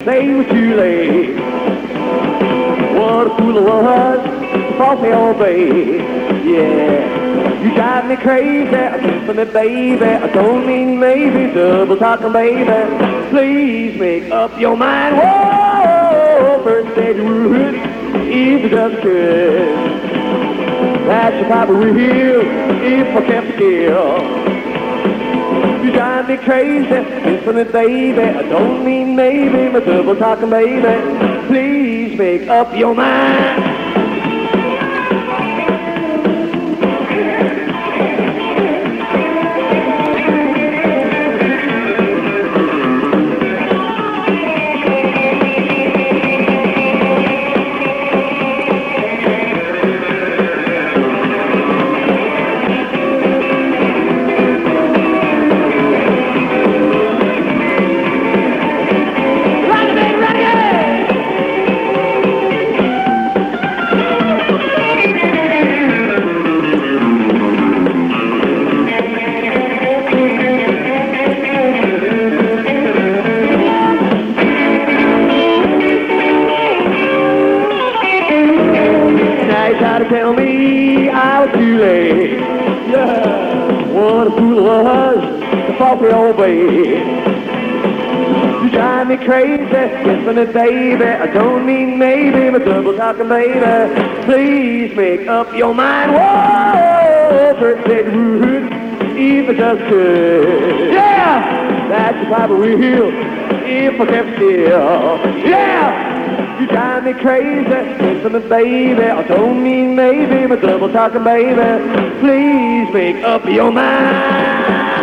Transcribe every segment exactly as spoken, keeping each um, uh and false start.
they were too late. What a fool I was to fall me old babe. Yeah, you drive me crazy, kiss me baby. I don't mean maybe, double talking baby. Please make up your mind. Whoa, first said you would, if you just could. That you probably will, if I kept still. You drive me crazy, kiss me baby. I don't mean maybe, but double talking baby. Please make up your mind. Tell me I was too late. Yeah, what a fool I was to fall for your babe. You drive me crazy, kissing me baby. I don't mean maybe, but double talking baby. Please make up your mind. Whoa, first said you would, if I just could. Yeah, that you probably will, if I kept still. Yeah. You drive me crazy, kissing me baby. I don't mean maybe, but double talking baby. Please make up your mind.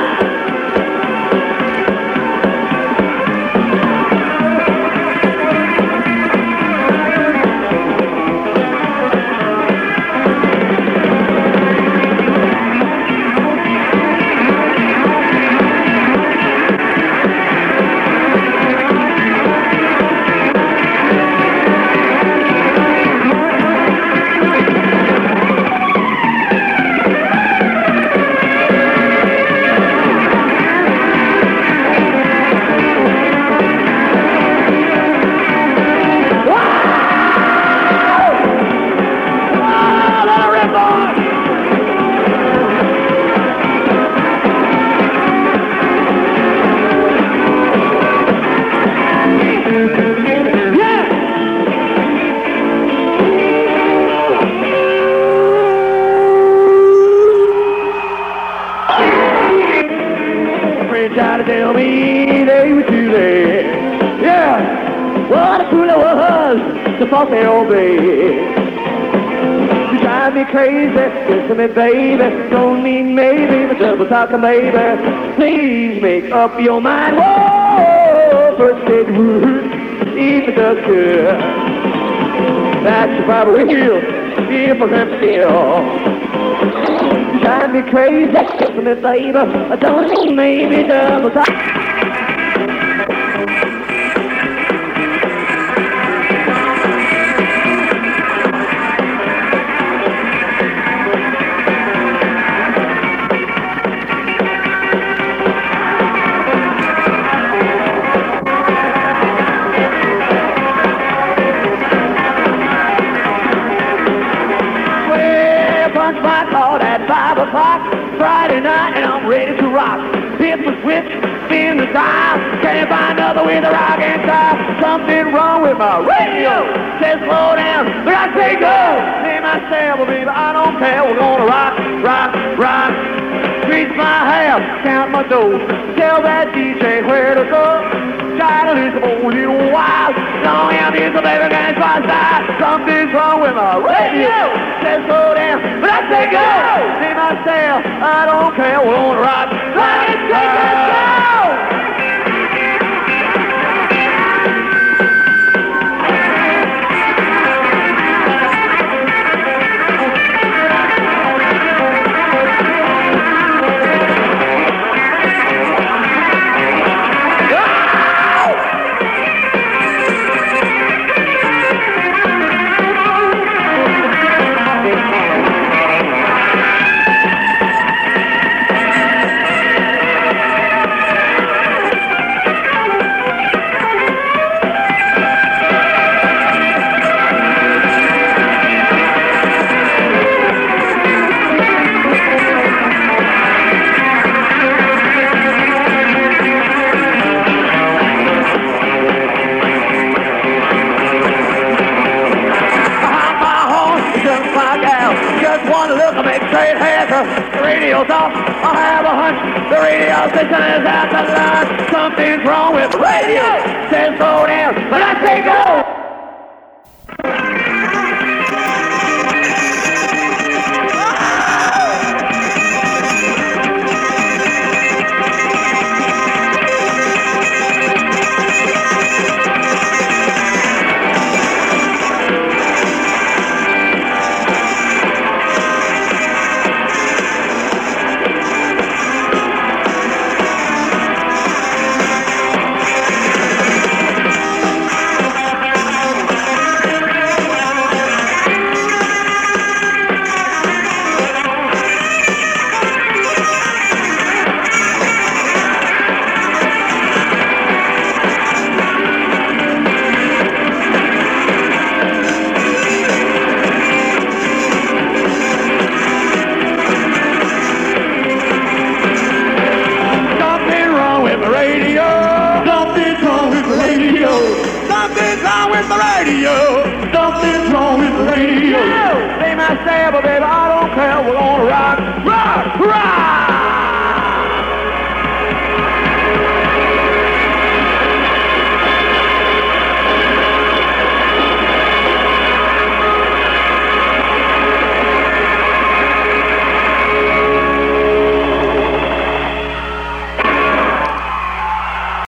Try to tell me they were too late. Yeah, what a fool I was to fall their old babe. You drive me crazy, kissing me baby. Don't mean maybe, but double talking baby. Please make up your mind. Whoa, first said you would, if it does good. That you probably will, if I can still. Drive me crazy, kissing me baby. I don't mean maybe double talk. Friday night and I'm ready to rock. Hit the switch, spin the dial. Can't find another with a rock and style. Something wrong with my radio. Says slow down, but I say go. Say myself, well, baby, I don't care. We're gonna rock, rock, rock. Reach my house, count my dough. Tell that D J where to go. Try to listen for a little while. Don't have this, so baby, can't try to style. Something's wrong with my radio. Says slow down, but I say go. Say myself, I don't care, we're gonna rock. Rock and take it down! radio's off. I have a hunch the radio station is out of line. Something's wrong with the radio. Says slow down.